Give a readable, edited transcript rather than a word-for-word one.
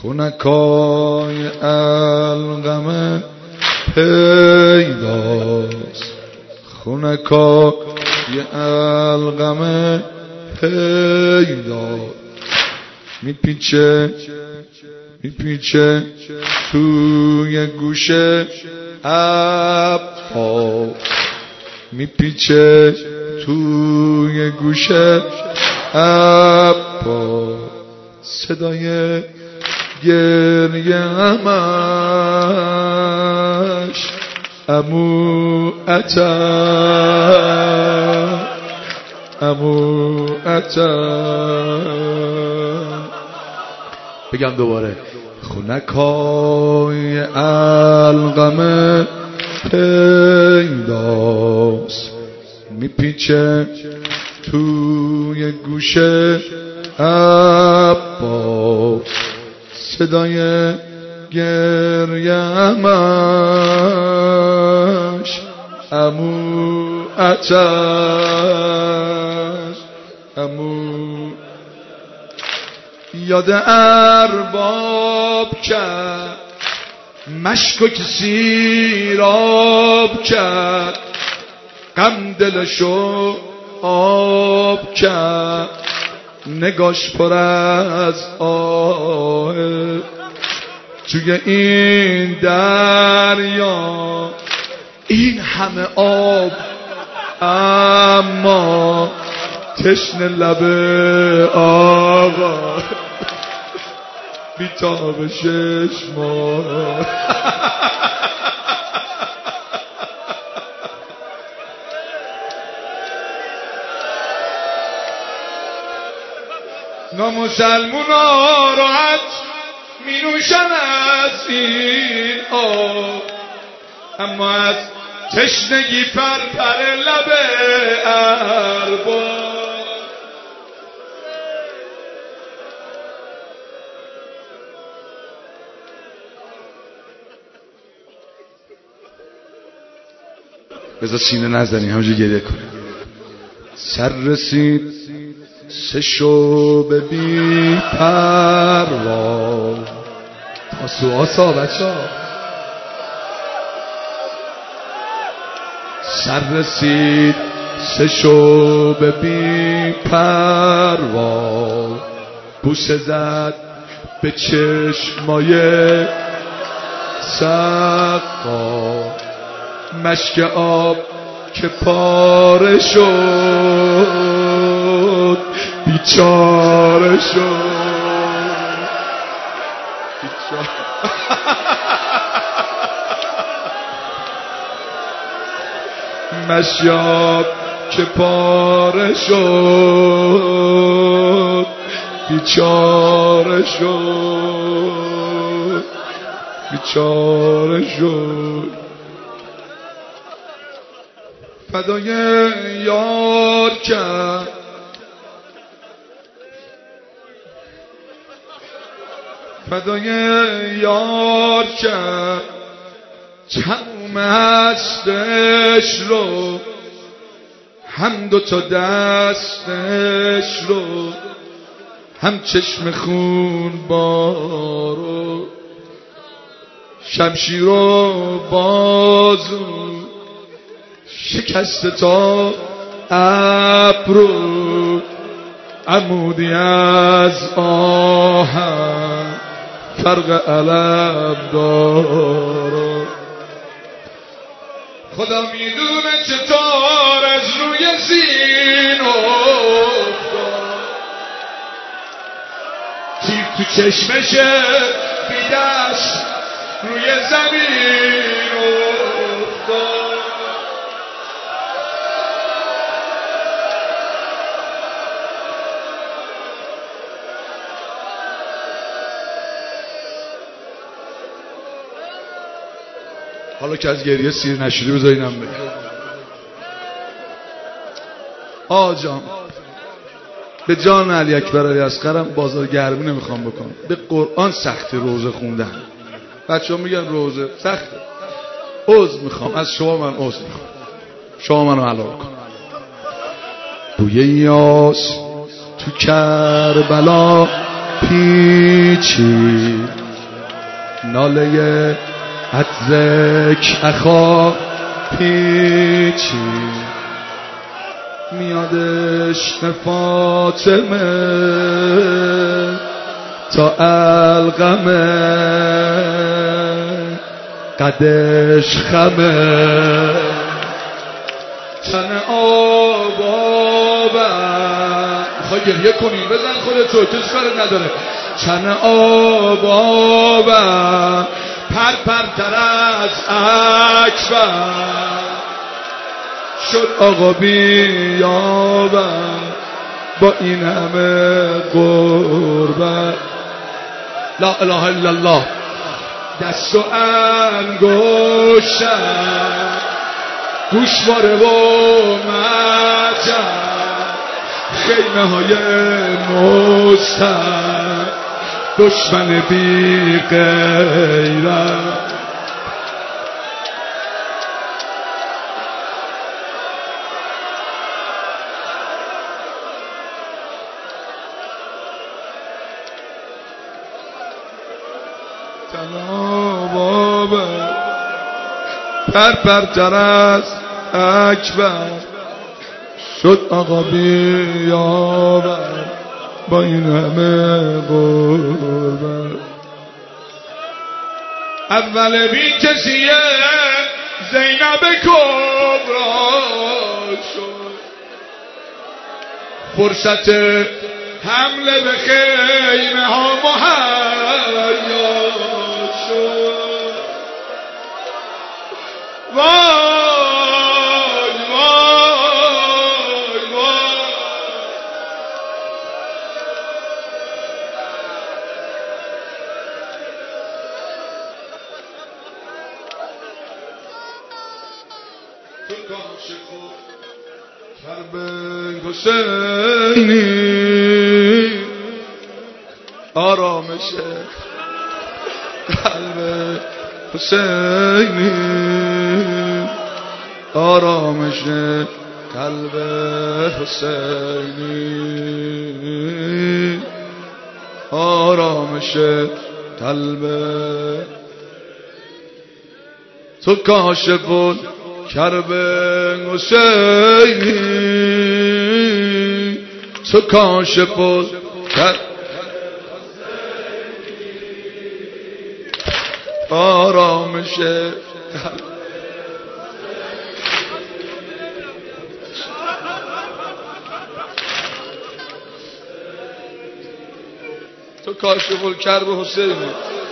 خونکای القمه پیداست، خونکای القمه پیداست. میپیچه توی گوشه عباس، میپیچه توی گوشه عباس. صدای گریه همش عمو عطا، عمو عطا. بگم دوباره. خونکای القمه پیداست، میپیچه توی گوشه عباس. صدای گریه همش عمو عطاست، عمو. یاد ارباب کرد، مشکو که سیراب کرد، غم دلشو آب کرد. نگاش پر از آه توی این دریا، این همه آب اما تشنه لب آقا بیتاب 6 ماه. نامسلمونا راحت می نوشن از این آب، اما از تشنگی پرپر لب ارباب. بذار سینه نزنی، همونجا گریه کنه. سر رسید 3 شب بی پروا، تاسو آسا بچه ها. سر رسید 3 شب بی پروا، بوسه زد به چشمای سقا، مشک آب که پاره شد بیچاره شد، مشک آب که پاره شد بیچاره شد، بیچاره شد. فدای یار کرد، فدای یار کرد، تموم هستش رو، هم 2 تا دستش رو، هم چشم خون بارو، شمشیر و بازو، شکست تا ابرو، عمودی از آهن فرق علم داره. خدا میدونه چطور از روی زین افتاد، تیر تو چشمشه بیدش روی زمین افتاد. حالا که از گریه سیر نشدی بذار اینم بگم. آجام به جان علی اکبر علی اصغرم بازار گرمی نمیخوام بکنم، به قرآن سختی روزه خوندن. بچه ها میگن روزه سخته، عذر میخوام از شما، من عذر میخوام، شما منو حلال کن. بوی یاس تو کربلا پیچی ناله عطرک اخا پیچی میادش فاطمه تا القمه قدش خمه تن آبابم میخوای گریه کنی بزن خودتو کسی کار نداره تن آبابم پر تر از اکبر شد آقا بیابم با این همه قربت لا اله الا الله دست و انگشتم گوشواره و مجم خیمه های مستم دشمن بی غیرت پر تر از اکبر شد آقا بیابر با این همه قربت اول بی کسیه زینب کبرا شد فرصت حمله به خیمه ها مهیا شد وای وای وای تو کاشف و کرب حسینی آرامش قلب حسینی آرامش قلب حسینی آرامش قلب تو کاشف کرب حسینی تو کاشف کرب آرامش قلب تو کاشف کرب حسینی